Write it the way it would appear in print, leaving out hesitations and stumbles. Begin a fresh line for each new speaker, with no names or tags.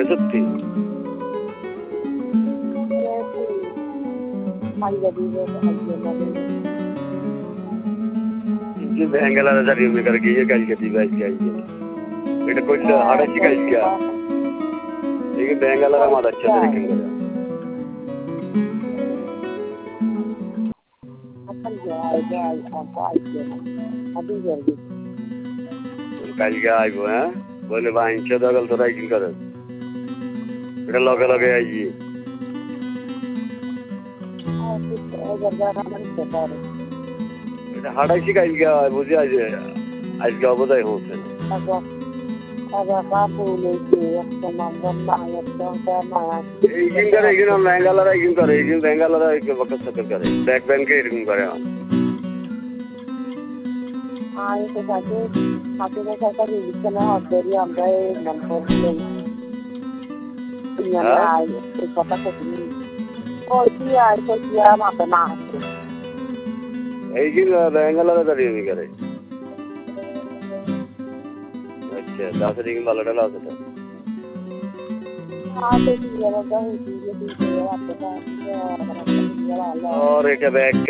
লাগে সত্যি। ব্যাঙ্গালার জারি করে গিয়ে কালকে দিবে আজকে এটা করলে হারাইছি কালকে এই ব্যাঙ্গালার মাদাচ্ছে দেখেন করে কালকে আইব হ্যাঁ বলে বাইনছে দখল তোরা কি করে এটা লগে লগে আইবি এটা হারাইছি কালকে বুঝি আজকে অবদায় হচ্ছে এইদিন করে এইদিন ব্যাঙ্গালার এইদিন করে এইদিন ব্যাঙ্গালার বকর সকর করে ব্যাক ব্যাংকে এরকম করে এইদিন ব্যাঙ্গালার দাঁড়িয়ে করে अच्छा 10 दिन वाला डाला था और एक बैग